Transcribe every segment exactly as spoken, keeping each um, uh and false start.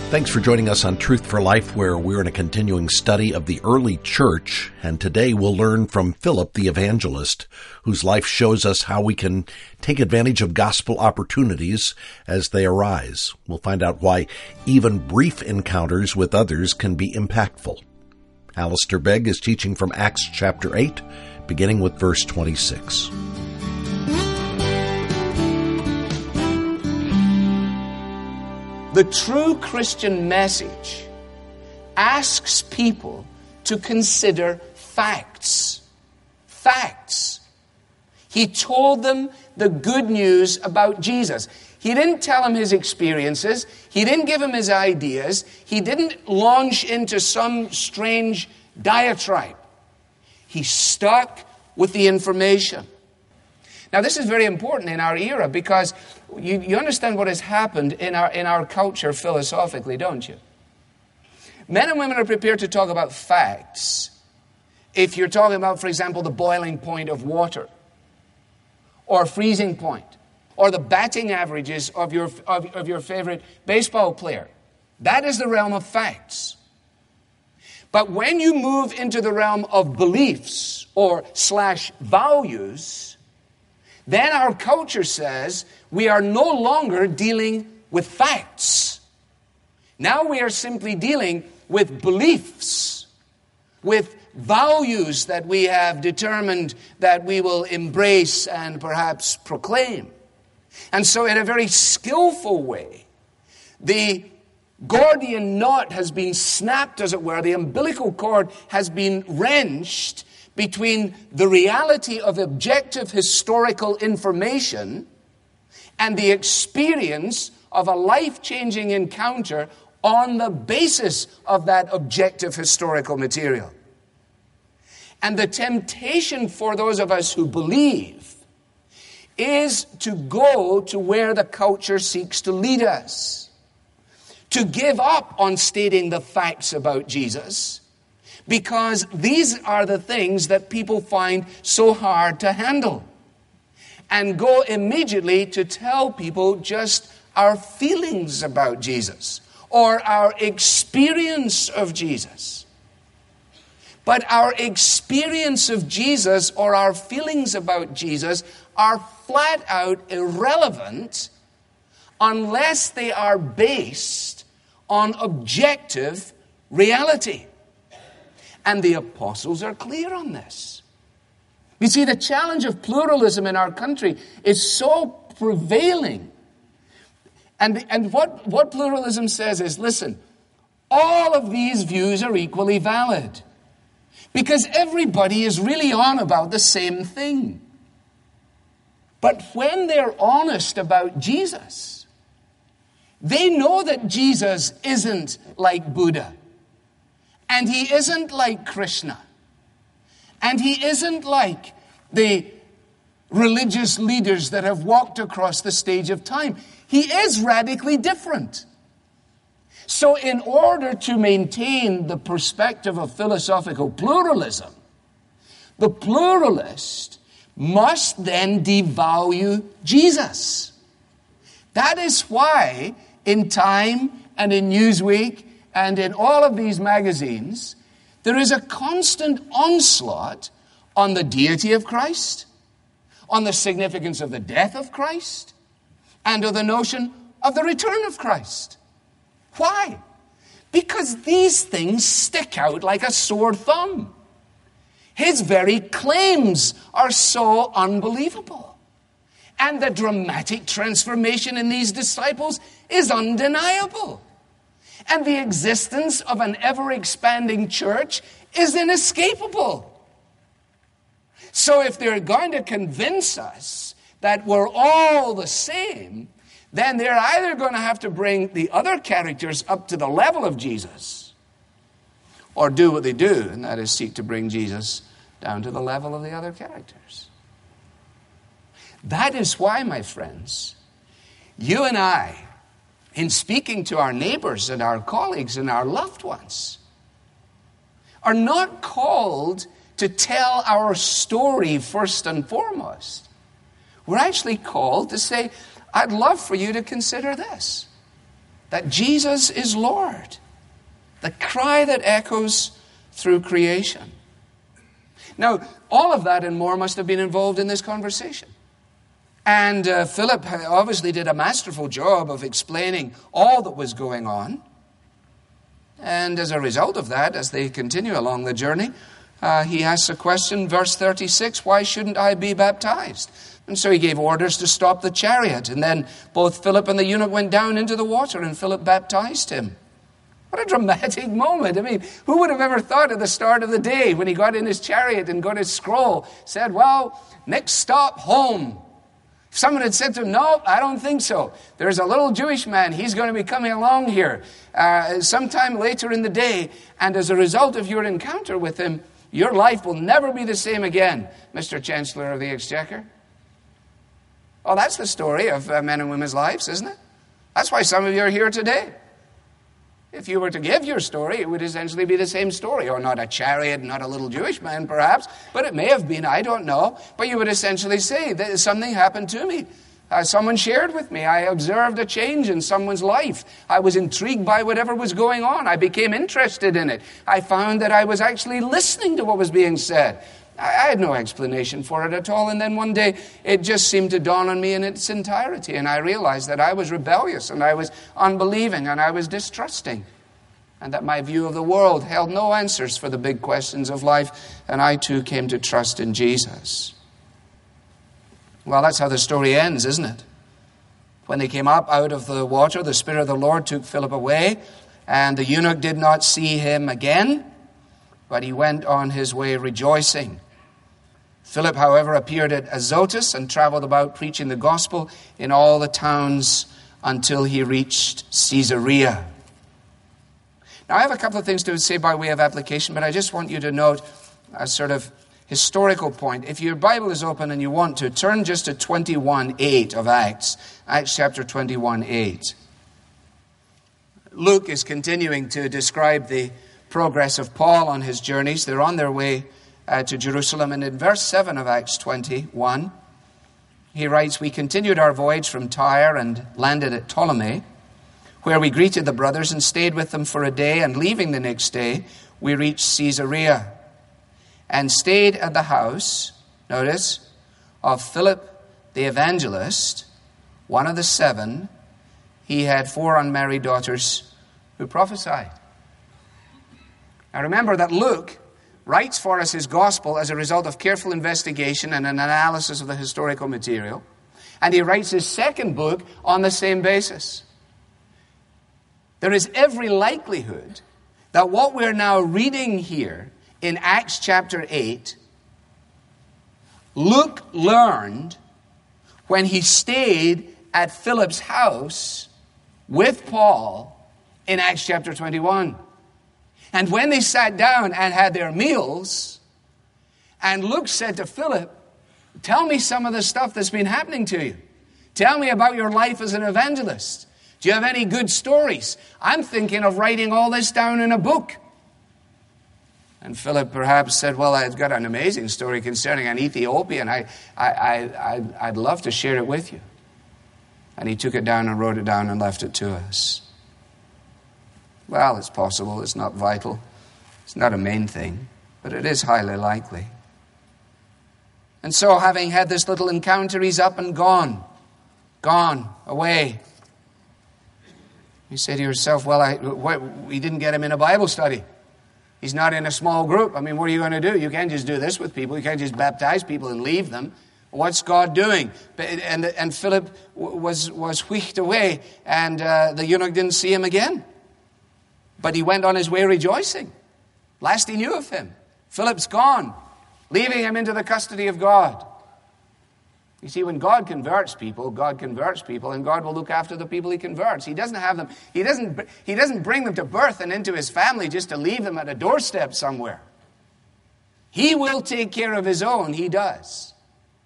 Thanks for joining us on Truth for Life, where we're in a continuing study of the early church, and today we'll learn from Philip the evangelist, whose life shows us how we can take advantage of gospel opportunities as they arise. We'll find out why even brief encounters with others can be impactful. Alistair Begg is teaching from Acts chapter eight, beginning with verse twenty-six. The true Christian message asks people to consider facts. Facts. He told them the good news about Jesus. He didn't tell them his experiences. He didn't give them his ideas. He didn't launch into some strange diatribe. He stuck with the information. Now, this is very important in our era because you, you understand what has happened in our, in our culture philosophically, don't you? Men and women are prepared to talk about facts if you're talking about, for example, the boiling point of water or freezing point or the batting averages of your, of, of your favorite baseball player. That is the realm of facts. But when you move into the realm of beliefs or slash values, then our culture says we are no longer dealing with facts. Now we are simply dealing with beliefs, with values that we have determined that we will embrace and perhaps proclaim. And so in a very skillful way, the Gordian knot has been snapped, as it were. The umbilical cord has been wrenched between the reality of objective historical information and the experience of a life-changing encounter on the basis of that objective historical material. And the temptation for those of us who believe is to go to where the culture seeks to lead us, to give up on stating the facts about Jesus, because these are the things that people find so hard to handle. And go immediately to tell people just our feelings about Jesus or our experience of Jesus. But our experience of Jesus or our feelings about Jesus are flat out irrelevant unless they are based on objective reality. And the apostles are clear on this. You see, the challenge of pluralism in our country is so prevailing. And, and what, what pluralism says is, listen, all of these views are equally valid. Because everybody is really on about the same thing. But when they're honest about Jesus, they know that Jesus isn't like Buddha. And he isn't like Krishna. And he isn't like the religious leaders that have walked across the stage of time. He is radically different. So in order to maintain the perspective of philosophical pluralism, the pluralist must then devalue Jesus. That is why in Time and in Newsweek and in all of these magazines, there is a constant onslaught on the deity of Christ, on the significance of the death of Christ, and of the notion of the return of Christ. Why? Because these things stick out like a sore thumb. His very claims are so unbelievable. And the dramatic transformation in these disciples is undeniable. And the existence of an ever-expanding church is inescapable. So if they're going to convince us that we're all the same, then they're either going to have to bring the other characters up to the level of Jesus, or do what they do, and that is seek to bring Jesus down to the level of the other characters. That is why, my friends, you and I, in speaking to our neighbors and our colleagues and our loved ones, are not called to tell our story first and foremost. We're actually called to say, I'd love for you to consider this. that Jesus is Lord. The cry that echoes through creation. Now, all of that and more must have been involved in this conversation. And uh, Philip obviously did a masterful job of explaining all that was going on. And as a result of that, as they continue along the journey, uh, he asks a question, verse thirty-six, why shouldn't I be baptized? And so he gave orders to stop the chariot. And then both Philip and the eunuch went down into the water, and Philip baptized him. What a dramatic moment. I mean, who would have ever thought at the start of the day when he got in his chariot and got his scroll, said, well, next stop, home. If someone had said to him, no, I don't think so. There's a little Jewish man. He's going to be coming along here uh, sometime later in the day. And as a result of your encounter with him, your life will never be the same again, Mister Chancellor of the Exchequer. Oh, that's the story of uh, men and women's lives, isn't it? That's why some of you are here today. If you were to give your story, it would essentially be the same story. Or not a chariot, not a little Jewish man, perhaps. But it may have been, I don't know. But you would essentially say that something happened to me. Uh, someone shared with me. I observed a change in someone's life. I was intrigued by whatever was going on. I became interested in it. I found that I was actually listening to what was being said. I, I had no explanation for it at all. And then one day, it just seemed to dawn on me in its entirety. And I realized that I was rebellious, and I was unbelieving, and I was distrusting. And that my view of the world held no answers for the big questions of life. And I too came to trust in Jesus. Well, that's how the story ends, isn't it? When they came up out of the water, the Spirit of the Lord took Philip away, and the eunuch did not see him again, but he went on his way rejoicing. Philip, however, appeared at Azotus and traveled about preaching the gospel in all the towns until he reached Caesarea. Now, I have a couple of things to say by way of application, but I just want you to note a sort of historical point. If your Bible is open and you want to, turn just to twenty-one eight of Acts. Acts chapter twenty-one eight. Luke is continuing to describe the progress of Paul on his journeys. They're on their way uh, to Jerusalem. And in verse seven of Acts twenty-one, he writes, we continued our voyage from Tyre and landed at Ptolemy, where we greeted the brothers and stayed with them for a day. And leaving the next day, we reached Caesarea and stayed at the house, notice, of Philip the evangelist, one of the seven. He had four unmarried daughters who prophesied. Now remember that Luke writes for us his gospel as a result of careful investigation and an analysis of the historical material. And he writes his second book on the same basis. There is every likelihood that what we're now reading here in Acts chapter eight, Luke learned when he stayed at Philip's house with Paul in Acts chapter twenty-one. And when they sat down and had their meals, and Luke said to Philip, tell me some of the stuff that's been happening to you. Tell me about your life as an evangelist. Do you have any good stories? I'm thinking of writing all this down in a book. And Philip perhaps said, well, I've got an amazing story concerning an Ethiopian. I, I, I, I'd, I'd love to share it with you. And he took it down and wrote it down and left it to us. Well, it's possible. It's not vital. It's not a main thing. But it is highly likely. And so, having had this little encounter, he's up and gone. Gone. Away. You say to yourself, well, I, what, we didn't get him in a Bible study. He's not in a small group. I mean, what are you going to do? You can't just do this with people. You can't just baptize people and leave them. What's God doing? And, and Philip was, was whisked away, and uh, the eunuch didn't see him again. But he went on his way rejoicing. Last he knew of him. Philip's gone, leaving him into the custody of God. You see, when God converts people, God converts people, and God will look after the people he converts. He doesn't have them, he doesn't, he doesn't bring them to birth and into his family just to leave them at a doorstep somewhere. He will take care of his own, he does.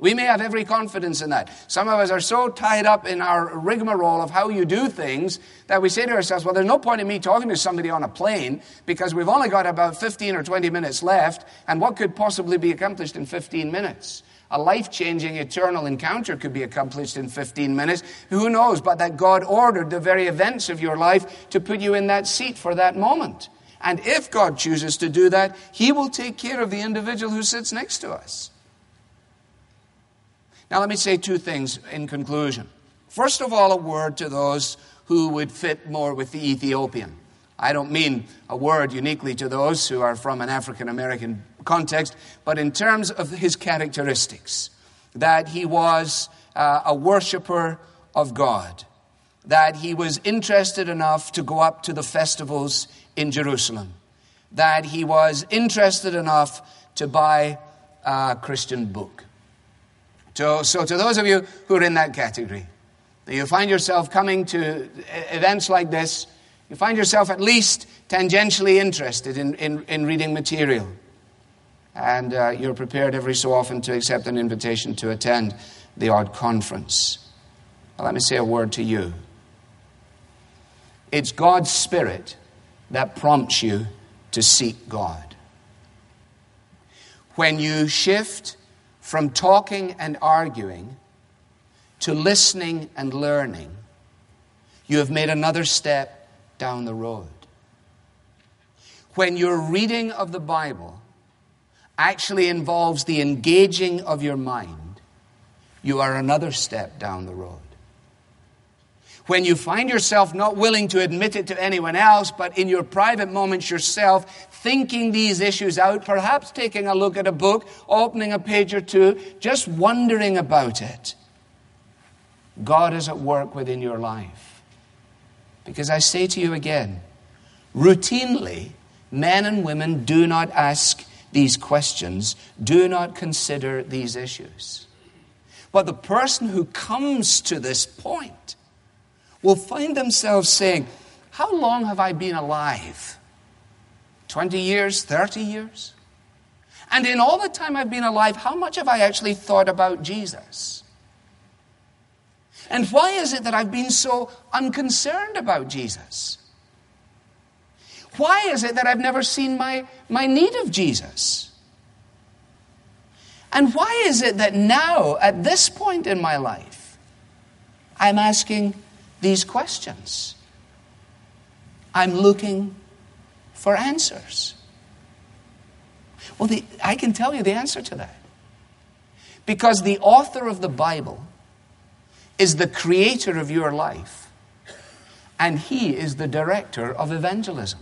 We may have every confidence in that. Some of us are so tied up in our rigmarole of how you do things that we say to ourselves, well, there's no point in me talking to somebody on a plane because we've only got about fifteen or twenty minutes left, and what could possibly be accomplished in fifteen minutes? A life-changing, eternal encounter could be accomplished in fifteen minutes. Who knows? But that God ordered the very events of your life to put you in that seat for that moment. And if God chooses to do that, He will take care of the individual who sits next to us. Now let me say two things in conclusion. First of all, a word to those who would fit more with the Ethiopian. I don't mean a word uniquely to those who are from an African-American context, but in terms of his characteristics. That he was uh, a worshiper of God. That he was interested enough to go up to the festivals in Jerusalem. That he was interested enough to buy a Christian book. So, so to those of you who are in that category, you find yourself coming to events like this, you find yourself at least tangentially interested in, in, in reading material. And uh, you're prepared every so often to accept an invitation to attend the odd conference. Well, let me say a word to you. It's God's Spirit that prompts you to seek God. When you shift from talking and arguing to listening and learning, you have made another step down the road. When your reading of the Bible actually involves the engaging of your mind, you are another step down the road. When you find yourself not willing to admit it to anyone else, but in your private moments yourself, thinking these issues out, perhaps taking a look at a book, opening a page or two, just wondering about it, God is at work within your life. Because I say to you again, routinely, men and women do not ask these questions, do not consider these issues. But the person who comes to this point will find themselves saying, how long have I been alive? twenty years, thirty years? And in all the time I've been alive, how much have I actually thought about Jesus? And why is it that I've been so unconcerned about Jesus? Why is it that I've never seen my, my need of Jesus? And why is it that now, at this point in my life, I'm asking these questions? I'm looking for answers. Well, the, I can tell you the answer to that. Because the author of the Bible is the creator of your life, and He is the director of evangelism.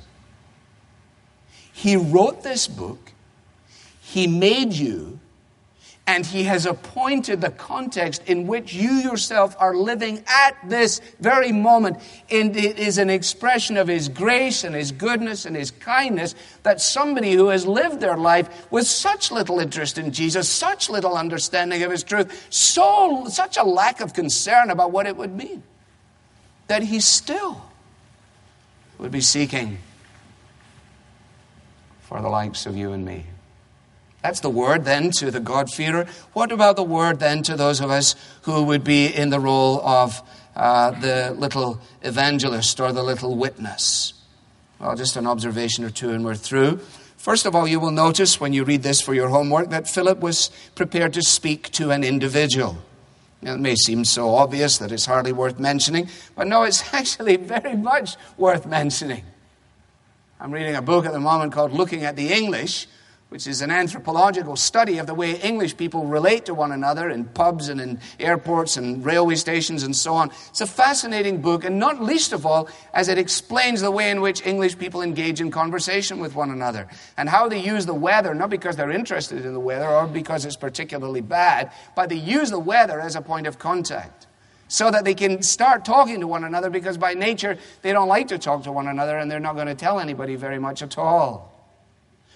He wrote this book, He made you, and He has appointed the context in which you yourself are living at this very moment. And it is an expression of His grace and His goodness and His kindness that somebody who has lived their life with such little interest in Jesus, such little understanding of His truth, so such a lack of concern about what it would mean, that he still would be seeking for the likes of you and me. That's the word then to the God-fearer. What about the word then to those of us who would be in the role of uh, the little evangelist or the little witness? Well, just an observation or two and we're through. First of all, you will notice when you read this for your homework that Philip was prepared to speak to an individual. Now, it may seem so obvious that it's hardly worth mentioning, but no, it's actually very much worth mentioning. I'm reading a book at the moment called Looking at the English, which is an anthropological study of the way English people relate to one another in pubs and in airports and railway stations and so on. It's a fascinating book, and not least of all, as it explains the way in which English people engage in conversation with one another, and how they use the weather, not because they're interested in the weather or because it's particularly bad, but they use the weather as a point of contact, so that they can start talking to one another, because by nature they don't like to talk to one another and they're not going to tell anybody very much at all.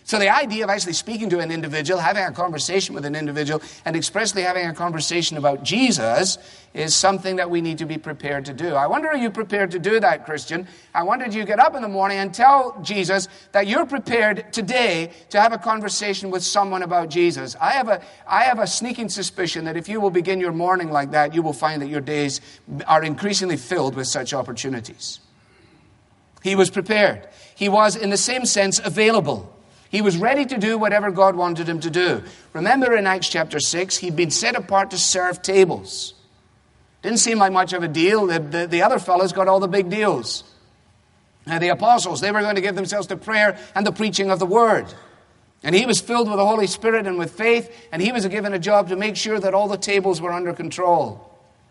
So the idea of actually speaking to an individual, having a conversation with an individual, and expressly having a conversation about Jesus is something that we need to be prepared to do. I wonder, are you prepared to do that, Christian? I wonder, do you get up in the morning and tell Jesus that you're prepared today to have a conversation with someone about Jesus? I have a, I have a sneaking suspicion that if you will begin your morning like that, you will find that your days are increasingly filled with such opportunities. He was prepared. He was, in the same sense, available. He was ready to do whatever God wanted him to do. Remember in Acts chapter six, he'd been set apart to serve tables. Didn't seem like much of a deal. The, the, the other fellows got all the big deals. And the apostles, they were going to give themselves to prayer and the preaching of the word. And he was filled with the Holy Spirit and with faith, and he was given a job to make sure that all the tables were under control.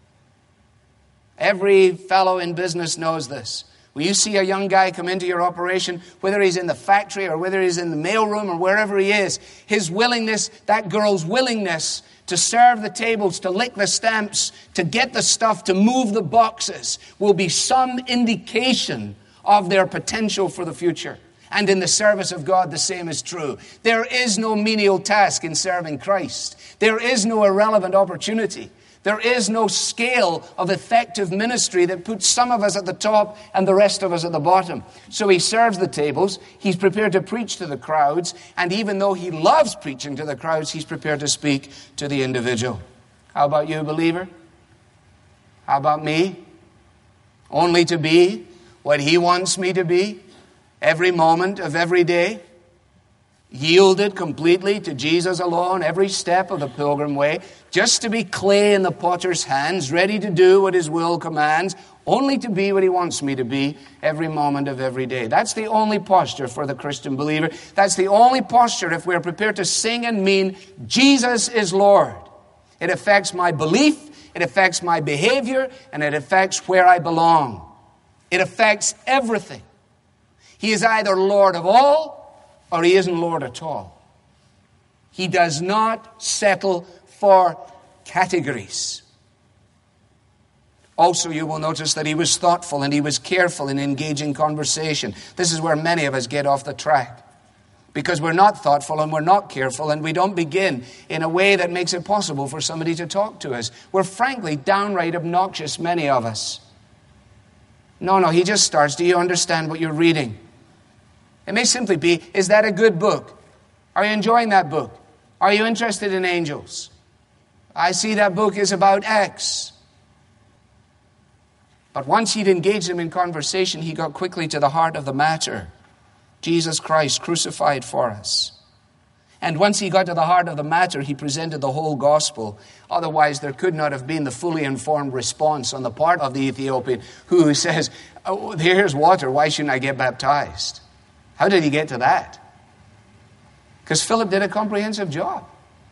Every fellow in business knows this. When you see a young guy come into your operation, whether he's in the factory or whether he's in the mailroom or wherever he is, his willingness, that girl's willingness to serve the tables, to lick the stamps, to get the stuff, to move the boxes, will be some indication of their potential for the future. And in the service of God, the same is true. There is no menial task in serving Christ. There is no irrelevant opportunity. There is no scale of effective ministry that puts some of us at the top and the rest of us at the bottom. So he serves the tables, he's prepared to preach to the crowds, and even though he loves preaching to the crowds, he's prepared to speak to the individual. How about you, believer? How about me? Only to be what he wants me to be every moment of every day? Yielded completely to Jesus alone, every step of the pilgrim way, just to be clay in the potter's hands, ready to do what his will commands, only to be what he wants me to be every moment of every day. That's the only posture for the Christian believer. That's the only posture if we're prepared to sing and mean, Jesus is Lord. It affects my belief, it affects my behavior, and it affects where I belong. It affects everything. He is either Lord of all, or he isn't Lord at all. He does not settle for categories. Also, you will notice that he was thoughtful and he was careful in engaging conversation. This is where many of us get off the track. Because we're not thoughtful and we're not careful and we don't begin in a way that makes it possible for somebody to talk to us. We're frankly downright obnoxious, many of us. No, no, he just starts. Do you understand what you're reading? It may simply be, is that a good book? Are you enjoying that book? Are you interested in angels? I see that book is about X. But once he'd engaged him in conversation, he got quickly to the heart of the matter. Jesus Christ crucified for us. And once he got to the heart of the matter, he presented the whole gospel. Otherwise, there could not have been the fully informed response on the part of the Ethiopian who says, oh, here's water, why shouldn't I get baptized? How did he get to that? Because Philip did a comprehensive job.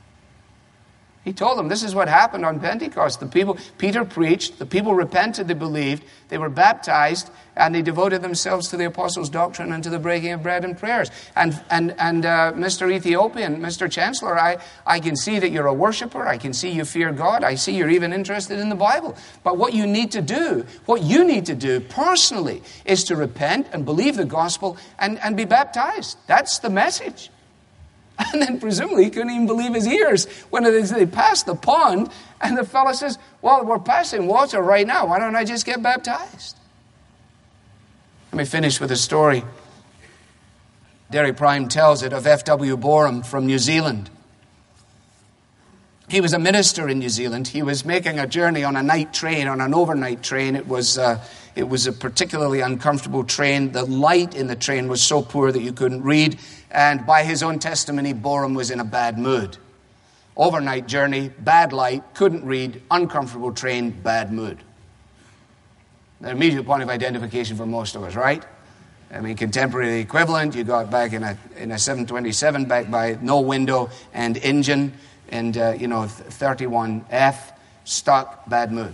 He told them, this is what happened on Pentecost. The people, Peter preached, the people repented, they believed, they were baptized, and they devoted themselves to the apostles' doctrine and to the breaking of bread and prayers. And and and uh, Mister Ethiopian, Mister Chancellor, I, I can see that you're a worshiper. I can see you fear God. I see you're even interested in the Bible. But what you need to do, what you need to do personally, is to repent and believe the gospel and, and be baptized. That's the message. And then presumably he couldn't even believe his ears when they passed the pond and the fellow says, well, we're passing water right now. Why don't I just get baptized? Let me finish with a story. Derry Prime tells it of F W Borum from New Zealand. He was a minister in New Zealand. He was making a journey on a night train, on an overnight train. It was uh, it was a particularly uncomfortable train. The light in the train was so poor that you couldn't read. And by his own testimony, Borum was in a bad mood. Overnight journey, bad light, couldn't read, uncomfortable train, bad mood. The immediate point of identification for most of us, right? I mean, contemporary equivalent, you got back in a in a seven twenty-seven, back by no window and engine, and, uh, you know, thirty-one F, stuck, bad mood.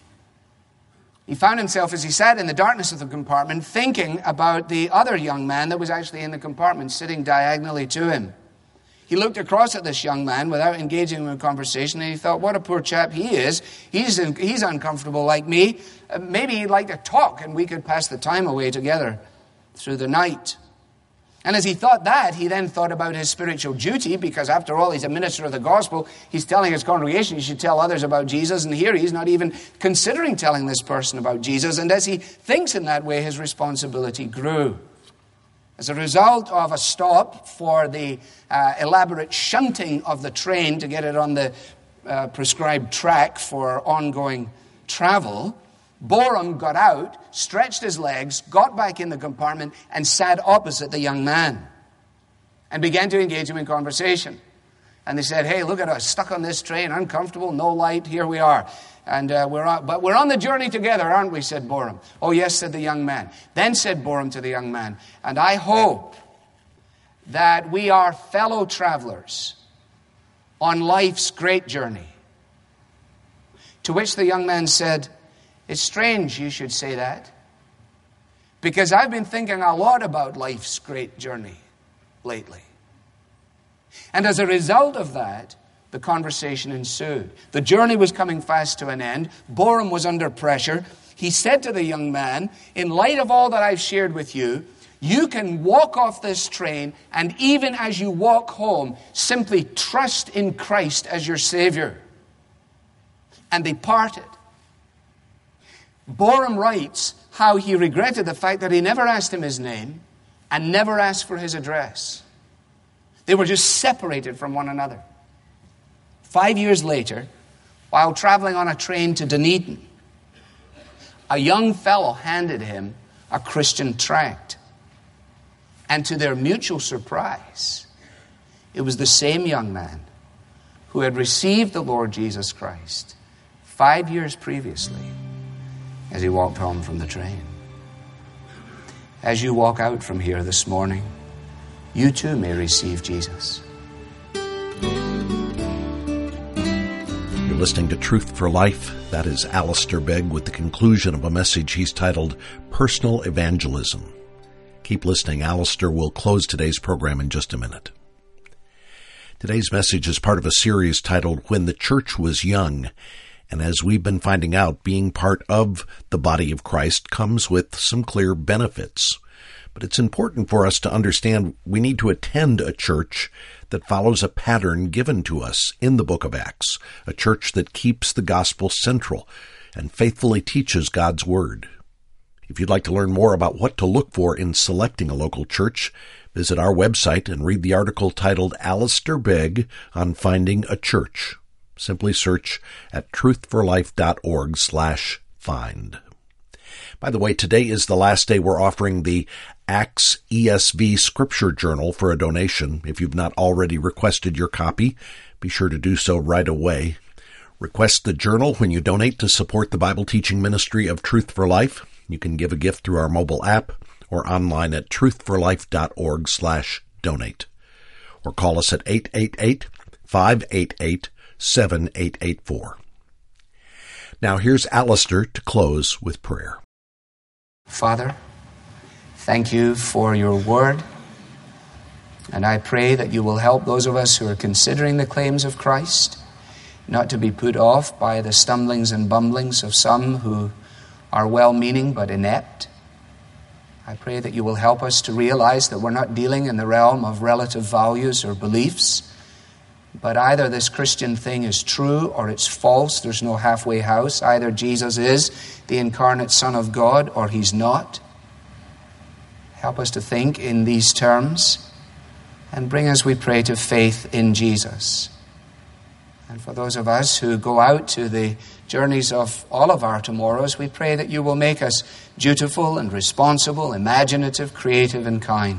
He found himself, as he sat in the darkness of the compartment, thinking about the other young man that was actually in the compartment, sitting diagonally to him. He looked across at this young man without engaging him in conversation, and he thought, what a poor chap he is. He's in, he's uncomfortable like me. Uh, maybe he'd like to talk, and we could pass the time away together through the night. And as he thought that, he then thought about his spiritual duty, because after all, he's a minister of the gospel. He's telling his congregation he should tell others about Jesus, and here he's not even considering telling this person about Jesus. And as he thinks in that way, his responsibility grew. As a result of a stop for the uh, elaborate shunting of the train to get it on the uh, prescribed track for ongoing travel, Boram got out, stretched his legs, got back in the compartment, and sat opposite the young man and began to engage him in conversation. And they said, "Hey, look at us, stuck on this train, uncomfortable, no light, here we are. And uh, we're on, but we're on the journey together, aren't we?" said Boram. "Oh, yes," said the young man. Then said Boram to the young man, "And I hope that we are fellow travelers on life's great journey." To which the young man said, "It's strange you should say that, because I've been thinking a lot about life's great journey lately." And as a result of that, the conversation ensued. The journey was coming fast to an end. Boram was under pressure. He said to the young man, "In light of all that I've shared with you, you can walk off this train, and even as you walk home, simply trust in Christ as your Savior." And they parted. Boram writes how he regretted the fact that he never asked him his name and never asked for his address. They were just separated from one another. Five years later, while traveling on a train to Dunedin, a young fellow handed him a Christian tract. And to their mutual surprise, it was the same young man who had received the Lord Jesus Christ five years previously as he walked home from the train. As you walk out from here this morning, you too may receive Jesus. You're listening to Truth for Life. That is Alistair Begg with the conclusion of a message he's titled Personal Evangelism. Keep listening. Alistair will close today's program in just a minute. Today's message is part of a series titled When the Church Was Young. And as we've been finding out, being part of the body of Christ comes with some clear benefits. But it's important for us to understand we need to attend a church that follows a pattern given to us in the book of Acts, a church that keeps the gospel central and faithfully teaches God's word. If you'd like to learn more about what to look for in selecting a local church, visit our website and read the article titled Alistair Begg on Finding a Church. Simply search at truthforlife.org slash find. By the way, today is the last day we're offering the Acts E S V Scripture Journal for a donation. If you've not already requested your copy, be sure to do so right away. Request the journal when you donate to support the Bible teaching ministry of Truth for Life. You can give a gift through our mobile app or online at truthforlife.org slash donate. Or call us at eight eight eight, five eight eight, seven eight eight four. Now here's Alistair to close with prayer. Father, thank you for your word. And I pray that you will help those of us who are considering the claims of Christ not to be put off by the stumblings and bumblings of some who are well-meaning but inept. I pray that you will help us to realize that we're not dealing in the realm of relative values or beliefs, but either this Christian thing is true or it's false. There's no halfway house. Either Jesus is the incarnate Son of God or he's not. Help us to think in these terms and bring us, we pray, to faith in Jesus. And for those of us who go out to the journeys of all of our tomorrows, we pray that you will make us dutiful and responsible, imaginative, creative, and kind.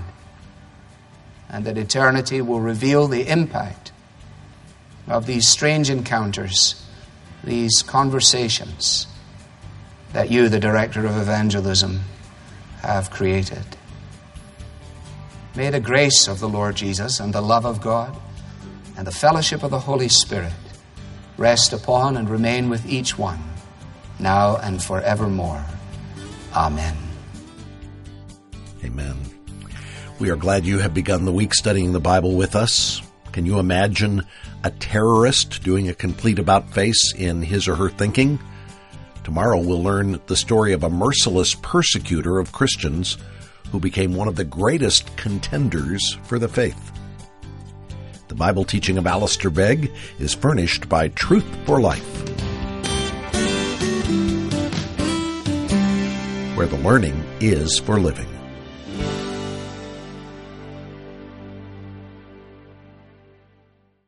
And that eternity will reveal the impact of these strange encounters, these conversations that you, the director of evangelism, have created. May the grace of the Lord Jesus and the love of God and the fellowship of the Holy Spirit rest upon and remain with each one, now and forevermore. Amen. Amen. We are glad you have begun the week studying the Bible with us. Can you imagine a terrorist doing a complete about-face in his or her thinking? Tomorrow we'll learn the story of a merciless persecutor of Christians who became one of the greatest contenders for the faith. The Bible teaching of Alistair Begg is furnished by Truth for Life, where the learning is for living.